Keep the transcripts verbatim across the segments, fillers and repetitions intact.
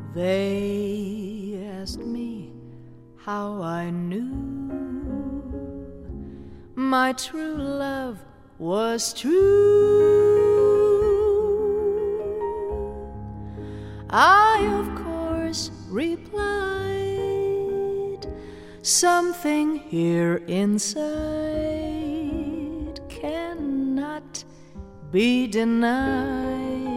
They asked me how I knew my true love was true. I, of course, replied, something here inside cannot be denied.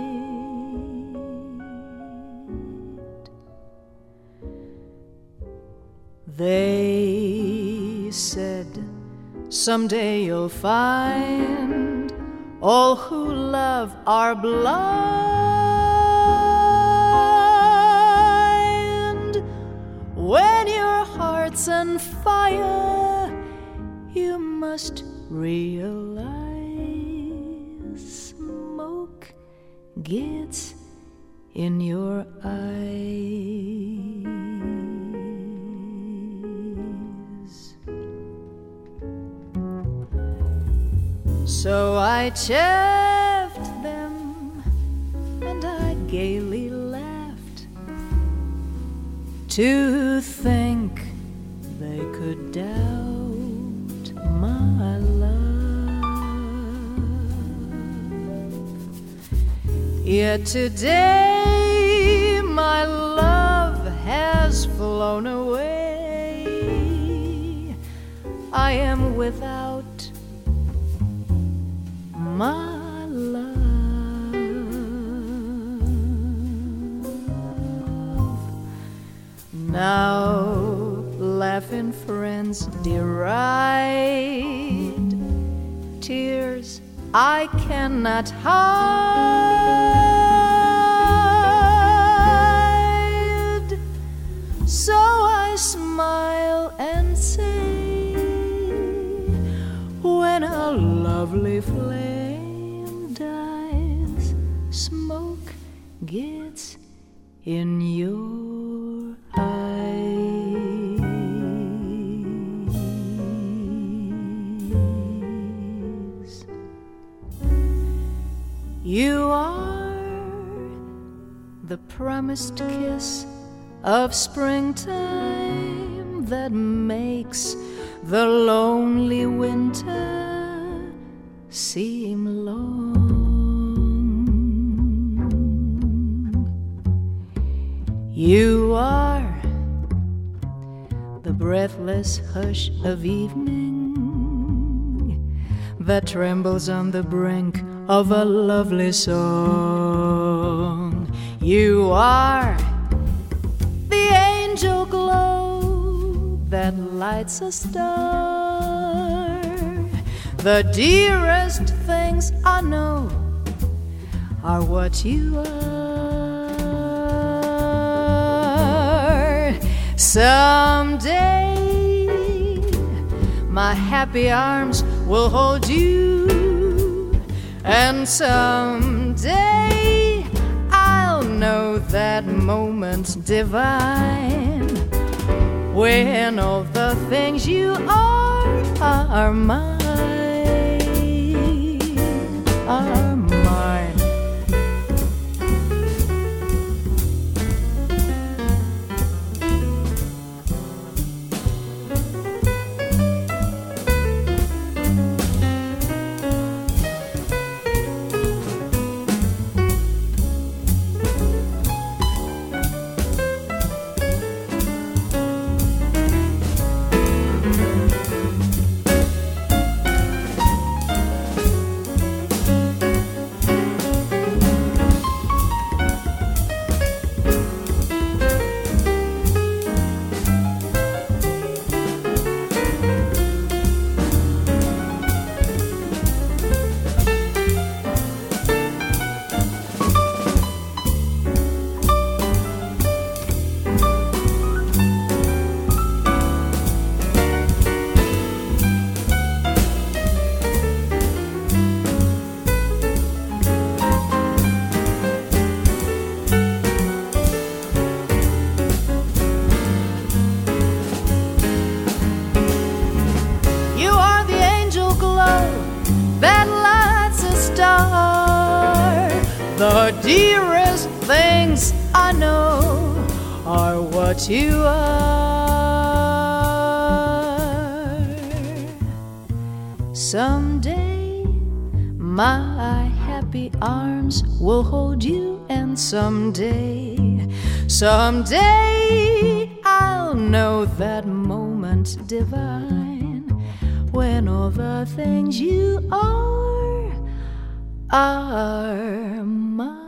They said, someday you'll find all who love are blind. When your heart's on fire, you must realize smoke gets in your eyes. So I chaffed them and I gaily laughed to think they could doubt my love. Yet today my love has flown away. I am without my love. Now laughing friends deride tears I cannot hide. So I smile and say, when a lovely flame dies, smoke gets in your eyes. You are the promised kiss of springtime that makes the lonely winter seem long. You are the breathless hush of evening that trembles on the brink of a lovely song. You are the angel glow that lights a star. The dearest things I know are what you are. Someday my happy arms will hold you, and someday I'll know that moment divine when all the things you are are mine, are mine. The dearest things I know are what you are. Someday my happy arms will hold you, and someday, someday I'll know that moment divine when all the things you are are mine.